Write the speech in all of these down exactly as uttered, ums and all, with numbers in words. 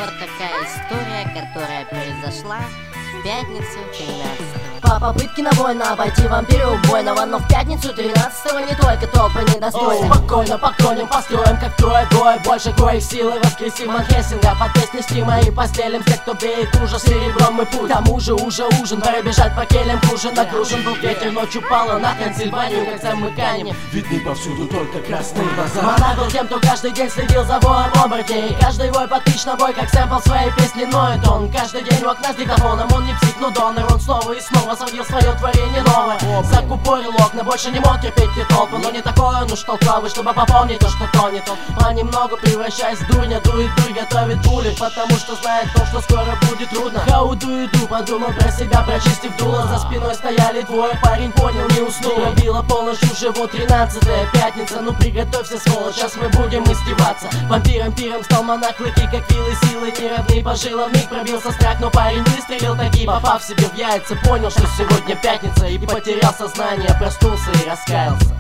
Вот такая история, которая произошла в пятницу тринадцатого. По попытке на войну обойти вампиру убойного, но в пятницу тринадцатого не только толпы недостойны. Спокойно поклоним, построим как трое двое, больше коих силы воскресим от Хессинга. Под песни стима и постелим тех, кто беет ужас, серебром мы путь. К тому же уже ужин, пробежать по келям кружен. Нагружен был ветер, ночью пала на Трансильванию, как сам мы канем. Видны повсюду только красные глаза. Монах был тем, кто каждый день следил за воем оборотней. И каждый вой подпич на бой, как сэмпл своей песни ноет он. Каждый день у окна с диктофоном, он не псих, но донор. Он снова и снова сводил свое творение новое. Закупорил окна, больше не мог терпеть те толпы. Но не такой он уж толковый, чтобы пополнить то, что тонет он. Понемногу превращаясь в дурня, дует дурь, готовит пули, потому что знает то, что скоро будет трудно. Хау дует-ду, подумал про себя, прочистив дуло. За спиной стояли двое, парень понял, не уснул. Пробила полночь уже, вот тринадцатая пятница. Ну приготовься, сволочь, сейчас мы будем издеваться. Вампиром пиром стал монах, клыки как вилы, силы неравны по жилам. Миг пробился страх, но парень выстрелил таки, попав себе в яйца, понял, что сегодня пятница, и потерял сознание, проснулся и раскаялся.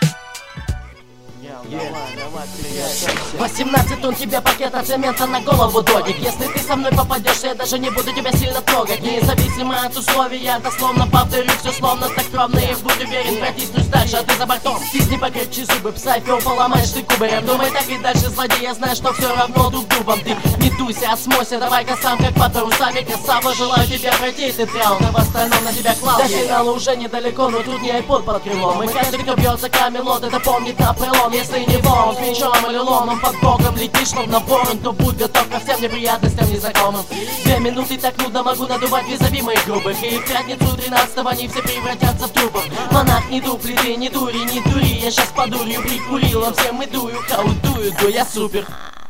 восемнадцать тонн тебе пакета цемента на голову, додик. Если ты со мной попадешься, я даже не буду тебя сильно трогать. Независимо от условий, я дословно повторю все словно так ровно. И будь уверен, протиснусь дальше, а ты за бортом. Стисни покрепче зубы, псайфер, поломаешь ты кубарем. Думай так и дальше, злодей, я знаю, что все равно друг дубом. Ты не дуйся, осмойся, давай-ка сам как по парусами. Красава, желаю тебе пройти ты траунд, а в остальном на тебя клал. До финала уже недалеко, но тут не айпод под крылом. И каждый, кто бьется камелот, это помнит напролом. Если не вон, мечом или ломом под боком летишь, словно ворон, то будь готов ко всем неприятностям незнакомым. Две минуты так нудно, могу надувать визави моих грубых. И в пятницу тринадцатого они все превратятся в трупов. Монах, не дупли, ты не дури, не дури, я щас подурью прикурил, а всем и дую, хаудую, да я супер.